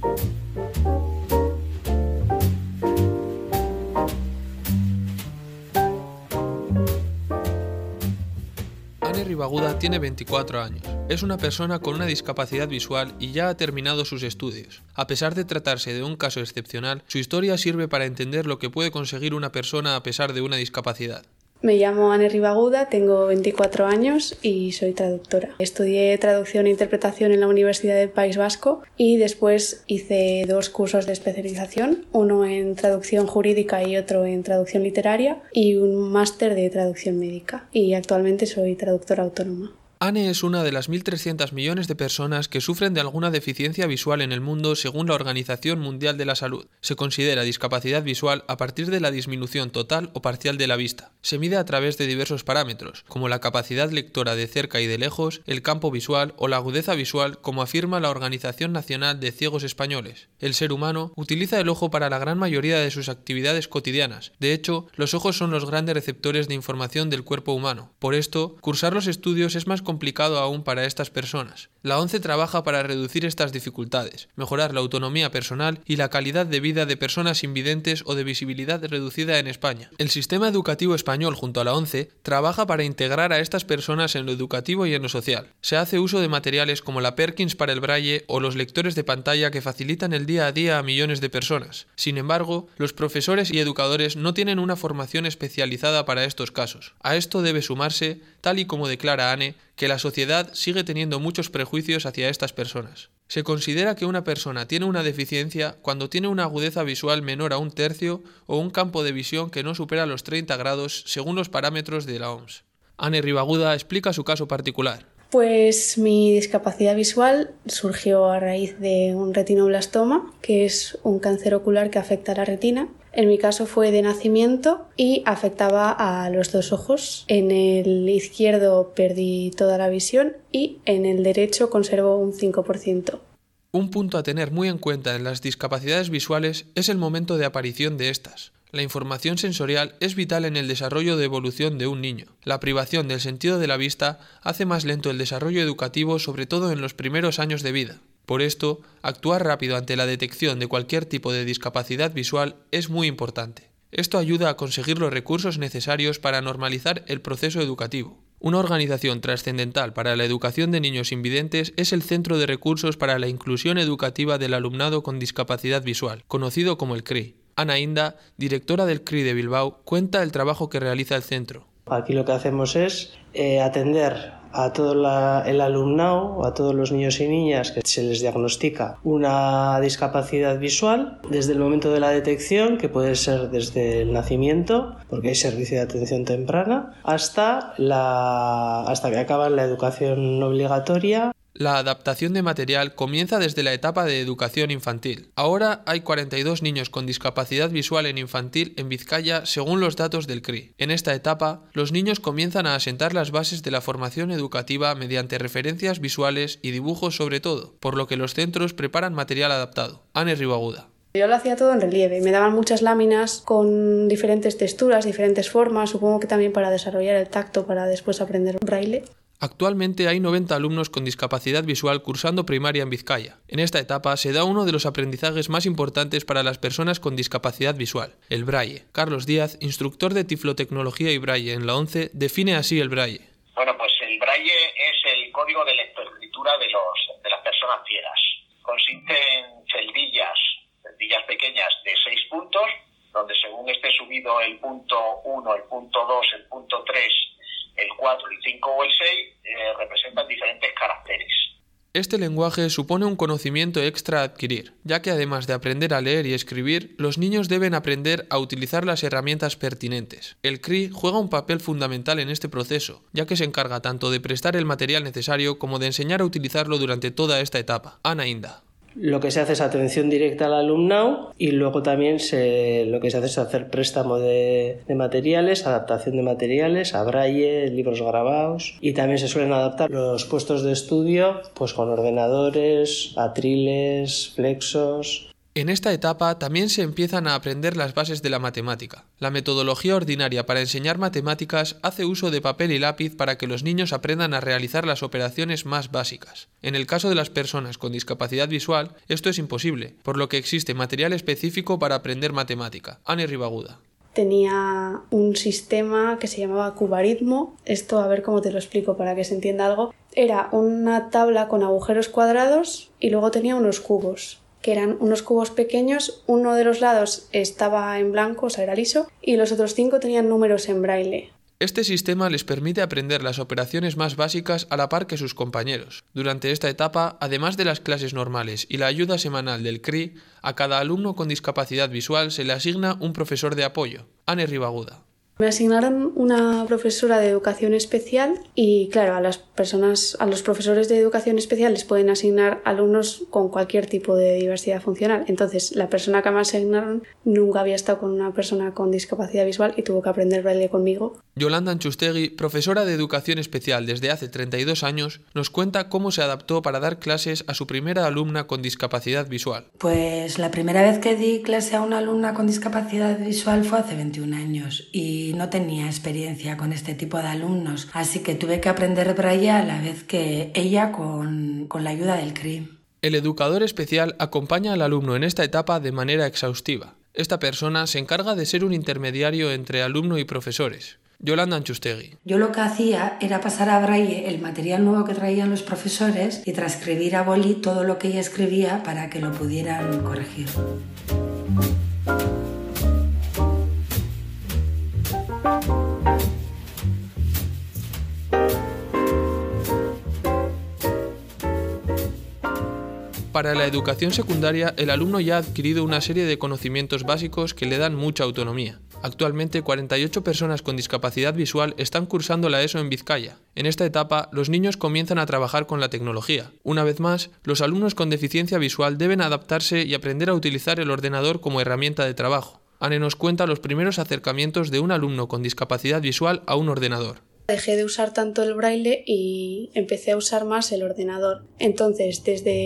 Anne Ribaguda tiene 24 años. Es una persona con una discapacidad visual y ya ha terminado sus estudios. A pesar de tratarse de un caso excepcional, su historia sirve para entender lo que puede conseguir una persona a pesar de una discapacidad. Me llamo Anne Ribaguda, tengo 24 años y soy traductora. Estudié traducción e interpretación en la Universidad del País Vasco y después hice 2 cursos de especialización, uno en traducción jurídica y otro en traducción literaria, y un máster de traducción médica. Y actualmente soy traductora autónoma. Anne es una de las 1.300 millones de personas que sufren de alguna deficiencia visual en el mundo según la Organización Mundial de la Salud. Se considera discapacidad visual a partir de la disminución total o parcial de la vista. Se mide a través de diversos parámetros, como la capacidad lectora de cerca y de lejos, el campo visual o la agudeza visual, como afirma la Organización Nacional de Ciegos Españoles. El ser humano utiliza el ojo para la gran mayoría de sus actividades cotidianas. De hecho, los ojos son los grandes receptores de información del cuerpo humano. Por esto, cursar los estudios es más complicado aún para estas personas. La ONCE trabaja para reducir estas dificultades, mejorar la autonomía personal y la calidad de vida de personas invidentes o de visibilidad reducida en España. El sistema educativo español junto a la ONCE trabaja para integrar a estas personas en lo educativo y en lo social. Se hace uso de materiales como la Perkins para el braille o los lectores de pantalla que facilitan el día a día a millones de personas. Sin embargo, los profesores y educadores no tienen una formación especializada para estos casos. A esto debe sumarse, tal y como declara Anne, que la sociedad sigue teniendo muchos prejuicios hacia estas personas. Se considera que una persona tiene una deficiencia cuando tiene una agudeza visual menor a 1/3 o un campo de visión que no supera los 30 grados según los parámetros de la OMS. Anne Ribaguda explica su caso particular. Pues mi discapacidad visual surgió a raíz de un retinoblastoma, que es un cáncer ocular que afecta a la retina. En mi caso fue de nacimiento y afectaba a los 2 ojos. En el izquierdo perdí toda la visión y en el derecho conservo un 5%. Un punto a tener muy en cuenta en las discapacidades visuales es el momento de aparición de estas. La información sensorial es vital en el desarrollo de evolución de un niño. La privación del sentido de la vista hace más lento el desarrollo educativo, sobre todo en los primeros años de vida. Por esto, actuar rápido ante la detección de cualquier tipo de discapacidad visual es muy importante. Esto ayuda a conseguir los recursos necesarios para normalizar el proceso educativo. Una organización trascendental para la educación de niños invidentes es el Centro de Recursos para la Inclusión Educativa del Alumnado con Discapacidad Visual, conocido como el CRI. Ana Inda, directora del CRI de Bilbao, cuenta el trabajo que realiza el centro. Aquí lo que hacemos es atender a todo el alumnado, a todos los niños y niñas que se les diagnostica una discapacidad visual desde el momento de la detección, que puede ser desde el nacimiento, porque hay servicio de atención temprana, hasta que acaban la educación obligatoria. La adaptación de material comienza desde la etapa de educación infantil. Ahora hay 42 niños con discapacidad visual en infantil en Vizcaya según los datos del CRI. En esta etapa, los niños comienzan a asentar las bases de la formación educativa mediante referencias visuales y dibujos sobre todo, por lo que los centros preparan material adaptado. Anne Ribaguda. Yo lo hacía todo en relieve, me daban muchas láminas con diferentes texturas, diferentes formas, supongo que también para desarrollar el tacto para después aprender braille. Actualmente hay 90 alumnos con discapacidad visual cursando primaria en Vizcaya. En esta etapa se da uno de los aprendizajes más importantes para las personas con discapacidad visual, el braille. Carlos Díaz, instructor de tiflotecnología y braille en la ONCE, define así el braille. Bueno, pues el braille es el código de lectoescritura de las personas ciegas. Consiste en celdillas pequeñas de 6 puntos, donde según esté subido el punto 1, el punto 2, el punto 3, el 4, el 5 o el 6 representan diferentes caracteres. Este lenguaje supone un conocimiento extra a adquirir, ya que además de aprender a leer y escribir, los niños deben aprender a utilizar las herramientas pertinentes. El CRI juega un papel fundamental en este proceso, ya que se encarga tanto de prestar el material necesario como de enseñar a utilizarlo durante toda esta etapa. Ana Inda. Lo que se hace es atención directa al alumnado y luego también lo que se hace es hacer préstamo de materiales, adaptación de materiales, a braille, libros grabados, y también se suelen adaptar los puestos de estudio pues con ordenadores, atriles, flexos. En esta etapa también se empiezan a aprender las bases de la matemática. La metodología ordinaria para enseñar matemáticas hace uso de papel y lápiz para que los niños aprendan a realizar las operaciones más básicas. En el caso de las personas con discapacidad visual, esto es imposible, por lo que existe material específico para aprender matemática. Ane Ribaguda. Tenía un sistema que se llamaba cubaritmo. Esto, a ver cómo te lo explico para que se entienda algo. Era una tabla con agujeros cuadrados y luego tenía unos cubos, que eran unos cubos pequeños. Uno de los lados estaba en blanco, o sea, era liso, y los otros 5 tenían números en braille. Este sistema les permite aprender las operaciones más básicas a la par que sus compañeros. Durante esta etapa, además de las clases normales y la ayuda semanal del CRI, a cada alumno con discapacidad visual se le asigna un profesor de apoyo. Ane Ribaguda. Me asignaron una profesora de educación especial y, claro, a los profesores de educación especial les pueden asignar alumnos con cualquier tipo de diversidad funcional. Entonces, la persona que me asignaron nunca había estado con una persona con discapacidad visual y tuvo que aprender braille conmigo. Yolanda Anchustegui, profesora de educación especial desde hace 32 años, nos cuenta cómo se adaptó para dar clases a su primera alumna con discapacidad visual. Pues la primera vez que di clase a una alumna con discapacidad visual fue hace 21 años y no tenía experiencia con este tipo de alumnos, así que tuve que aprender braille a la vez que ella con la ayuda del CRI. El educador especial acompaña al alumno en esta etapa de manera exhaustiva. Esta persona se encarga de ser un intermediario entre alumno y profesores. Yolanda Anchustegui. Yo lo que hacía era pasar a braille el material nuevo que traían los profesores y transcribir a boli todo lo que ella escribía para que lo pudieran corregir. Para la educación secundaria, el alumno ya ha adquirido una serie de conocimientos básicos que le dan mucha autonomía. Actualmente, 48 personas con discapacidad visual están cursando la ESO en Vizcaya. En esta etapa, los niños comienzan a trabajar con la tecnología. Una vez más, los alumnos con deficiencia visual deben adaptarse y aprender a utilizar el ordenador como herramienta de trabajo. Ane nos cuenta los primeros acercamientos de un alumno con discapacidad visual a un ordenador. Dejé de usar tanto el braille y empecé a usar más el ordenador. Entonces,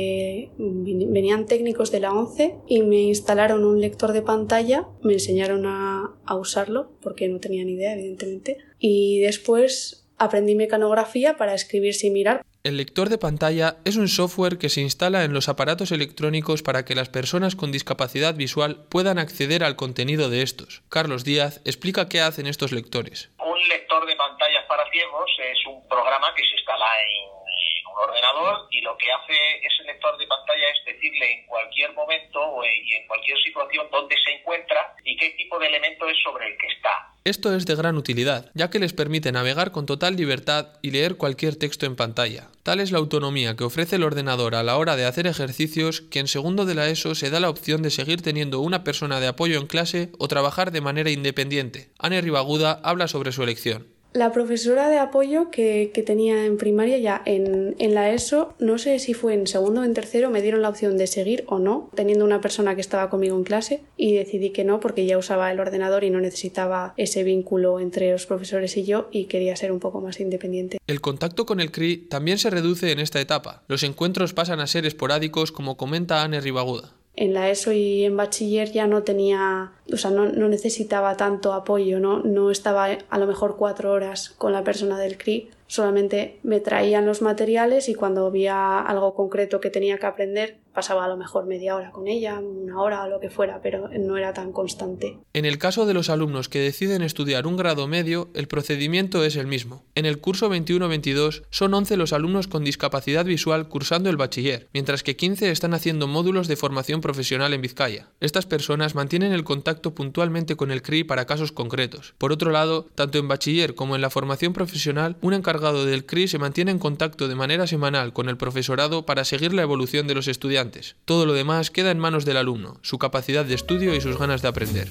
venían técnicos de la 11 y me instalaron un lector de pantalla, me enseñaron a usarlo, porque no tenía ni idea, evidentemente, y después aprendí mecanografía para escribir sin mirar. El lector de pantalla es un software que se instala en los aparatos electrónicos para que las personas con discapacidad visual puedan acceder al contenido de estos. Carlos Díaz explica qué hacen estos lectores. Un lector de pantallas para ciegos es un programa que se instala en un ordenador y lo que hace ese lector de pantalla es decirle en cualquier momento y en cualquier situación dónde se encuentra y qué tipo de elemento es sobre el que está. Esto es de gran utilidad, ya que les permite navegar con total libertad y leer cualquier texto en pantalla. Tal es la autonomía que ofrece el ordenador a la hora de hacer ejercicios que en segundo de la ESO se da la opción de seguir teniendo una persona de apoyo en clase o trabajar de manera independiente. Ane Ribaguda habla sobre su elección. La profesora de apoyo que tenía en primaria ya en la ESO, no sé si fue en segundo o en tercero, me dieron la opción de seguir o no, teniendo una persona que estaba conmigo en clase, y decidí que no porque ya usaba el ordenador y no necesitaba ese vínculo entre los profesores y yo y quería ser un poco más independiente. El contacto con el CRI también se reduce en esta etapa. Los encuentros pasan a ser esporádicos, como comenta Ane Ribaguda. En la ESO y en bachiller ya no tenía, no necesitaba tanto apoyo, no estaba a lo mejor 4 horas con la persona del CRI, solamente me traían los materiales y cuando había algo concreto que tenía que aprender pasaba a lo mejor media hora con ella, 1 hora o lo que fuera, pero no era tan constante. En el caso de los alumnos que deciden estudiar un grado medio, el procedimiento es el mismo. En el curso 21-22 son 11 los alumnos con discapacidad visual cursando el bachiller, mientras que 15 están haciendo módulos de formación profesional en Vizcaya. Estas personas mantienen el contacto puntualmente con el CRI para casos concretos. Por otro lado, tanto en bachiller como en la formación profesional, un encargado del CRI se mantiene en contacto de manera semanal con el profesorado para seguir la evolución de los estudiantes. Todo lo demás queda en manos del alumno, su capacidad de estudio y sus ganas de aprender.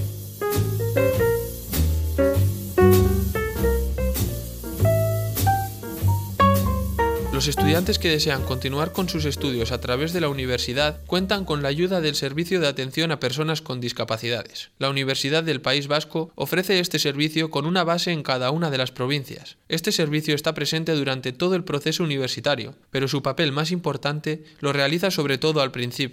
Los estudiantes que desean continuar con sus estudios a través de la universidad cuentan con la ayuda del Servicio de Atención a Personas con Discapacidades. La Universidad del País Vasco ofrece este servicio con una base en cada una de las provincias. Este servicio está presente durante todo el proceso universitario, pero su papel más importante lo realiza sobre todo al principio.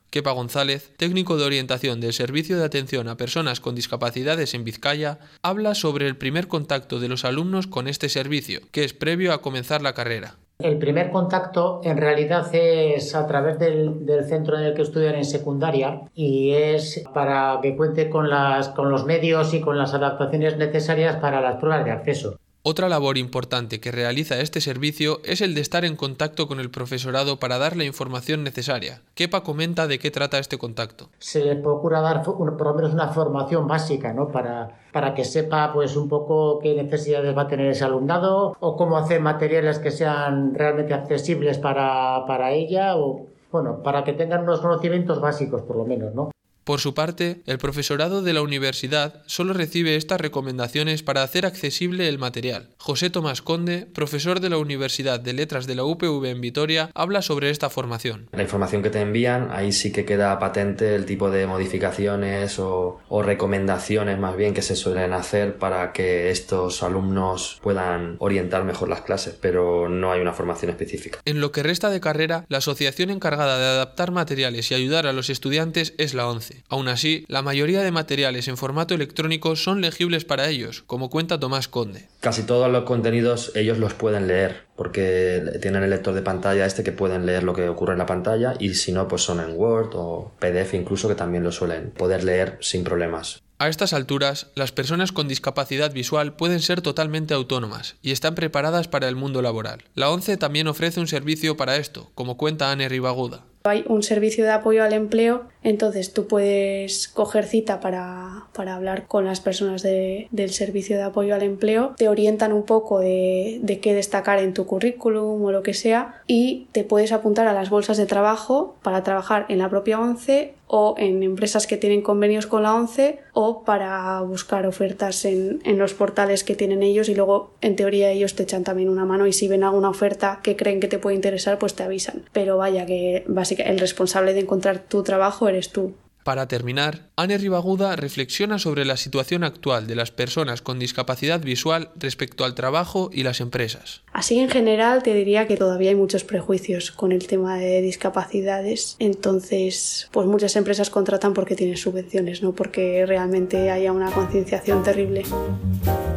Kepa González, técnico de orientación del Servicio de Atención a Personas con Discapacidades en Vizcaya, habla sobre el primer contacto de los alumnos con este servicio, que es previo a comenzar la carrera. El primer contacto en realidad es a través del centro en el que estudian en secundaria y es para que cuente con los medios y con las adaptaciones necesarias para las pruebas de acceso. Otra labor importante que realiza este servicio es el de estar en contacto con el profesorado para dar la información necesaria. Kepa comenta de qué trata este contacto. Se le procura dar por lo menos una formación básica, ¿no? Para que sepa pues un poco qué necesidades va a tener ese alumnado o cómo hacer materiales que sean realmente accesibles para ella o bueno, para que tengan unos conocimientos básicos por lo menos, ¿no? Por su parte, el profesorado de la universidad solo recibe estas recomendaciones para hacer accesible el material. José Tomás Conde, profesor de la Universidad de Letras de la UPV en Vitoria, habla sobre esta formación. La información que te envían, ahí sí que queda patente el tipo de modificaciones o recomendaciones más bien que se suelen hacer para que estos alumnos puedan orientar mejor las clases, pero no hay una formación específica. En lo que resta de carrera, la asociación encargada de adaptar materiales y ayudar a los estudiantes es la ONCE. Aún así, la mayoría de materiales en formato electrónico son legibles para ellos, como cuenta Tomás Conde. Casi todos los contenidos ellos los pueden leer, porque tienen el lector de pantalla que pueden leer lo que ocurre en la pantalla y si no, pues son en Word o PDF incluso que también lo suelen poder leer sin problemas. A estas alturas, las personas con discapacidad visual pueden ser totalmente autónomas y están preparadas para el mundo laboral. La ONCE también ofrece un servicio para esto, como cuenta Anne Ribaguda. Hay un servicio de apoyo al empleo, entonces tú puedes coger cita para hablar con las personas del servicio de apoyo al empleo, te orientan un poco de qué destacar en tu currículum o lo que sea y te puedes apuntar a las bolsas de trabajo para trabajar en la propia ONCE o en empresas que tienen convenios con la ONCE o para buscar ofertas en los portales que tienen ellos y luego en teoría ellos te echan también una mano y si ven alguna oferta que creen que te puede interesar pues te avisan. Pero vaya que básicamente el responsable de encontrar tu trabajo eres tú. Para terminar, Anne Ribaguda reflexiona sobre la situación actual de las personas con discapacidad visual respecto al trabajo y las empresas. Así en general te diría que todavía hay muchos prejuicios con el tema de discapacidades, entonces pues muchas empresas contratan porque tienen subvenciones, no porque realmente haya una concienciación terrible.